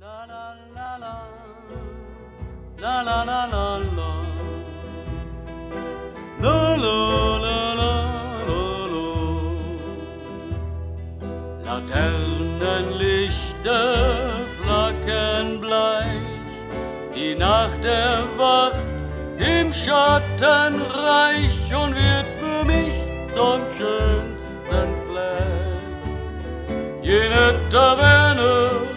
La la la la, la la la la la, la la la la la la. Laternenlichter flackern bleich, die Nacht erwacht im Schattenreich und wird für mich zum schönsten Fleck. Jene Taverne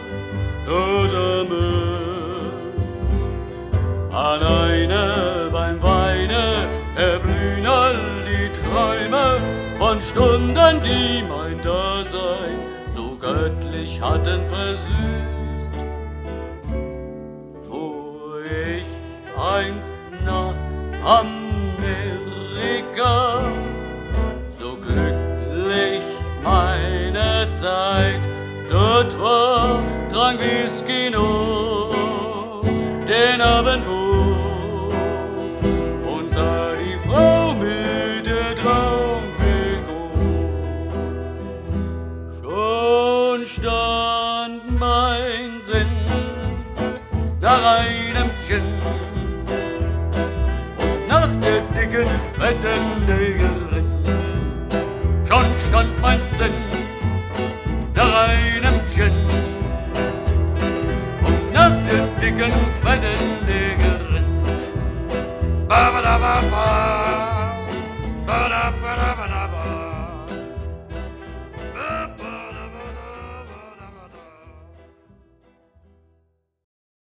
an eine beim Weine erblühen all die Träume von Stunden, die mein Dasein so göttlich hatten versüßt. Wo ich einst nach Amerika so glücklich meine Zeit dort war, trank Whisky nur den Abendbuch und sah die Frau mit der Traumfigur. Schon stand mein Sinn nach einem Gin und nach der dicken, fetten Negerin. Schon stand mein Sinn nach einem Gin und nach der dicken, fetten Negerin. Ba ba da ba ba.